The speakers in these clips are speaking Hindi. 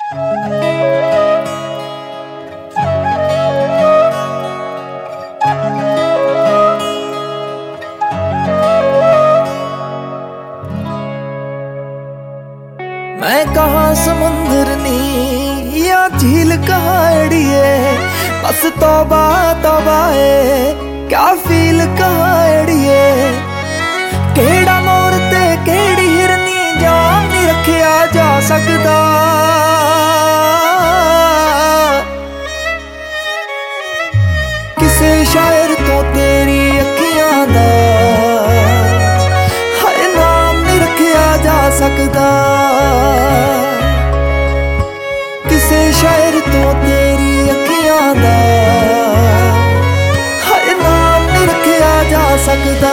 मैं कहाँ समुंदर नी या झील कहाँ अड़िए, बस तौबा तौबा है क्या फील कहाँ अड़िए। केड़ा मोर ते केड़ी हिरनी जान नहीं रखिया जा सकदा। किसे शायर तो तेरी अखियां दा हाय नाम नहीं रखिया जा सकदा। किसे शायर तो तेरी अखियां दा हाय नाम नहीं रखिया जा सकदा।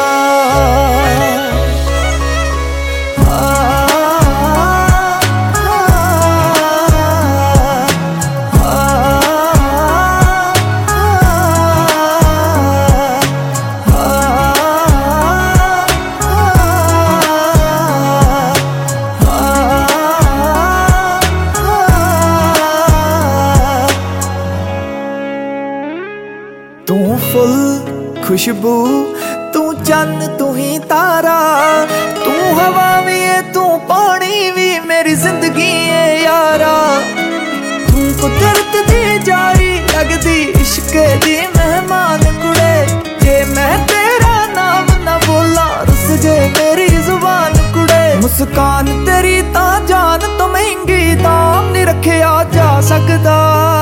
तू फुल खुशबू तू चन्न तू ही तारा, तू हवा भी है तू पानी भी मेरी जिंदगी है यारा। तू कुदरत दी जारी लगदी इश्क दी मेहमान कुड़े, जे मैं तेरा नाम ना बोला रुस जे मेरी जुबान कुड़े। मुस्कान तेरी ता जान तो महंगी दाम नहीं रखिया जा सकदा।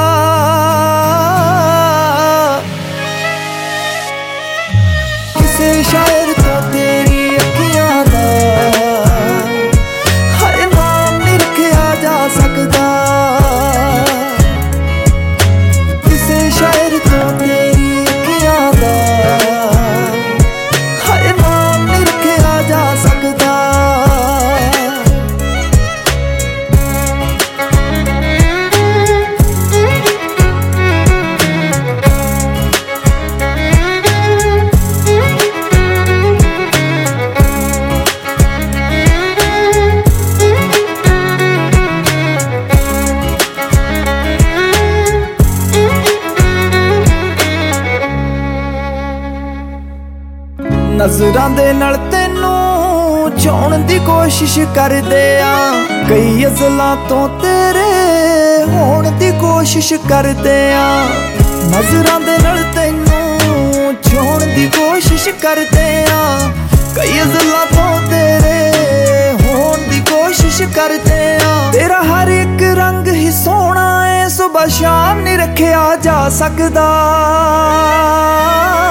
शायर तो तेरी अखियां दा हाय नाम नहीं रखिया जा सकदा। किसे शायर तो तेरी अखियां दा हाय नाम नहीं रखिया जा सकदा। नजरां दे नाल तैनू छाउण दी कोशिश करदे आ, कई अज़लां तो तेरे होण दी कोशिश करदे आ। नजरां दे नाल तैनू छाउण दी कोशिश करदे आ, कई अज़लां तो तेरे होण दी कोशिश करदे आ। तेरा हर एक रंग ही सोहना है, सुबह शाम नहीं रखिया जा सकदा।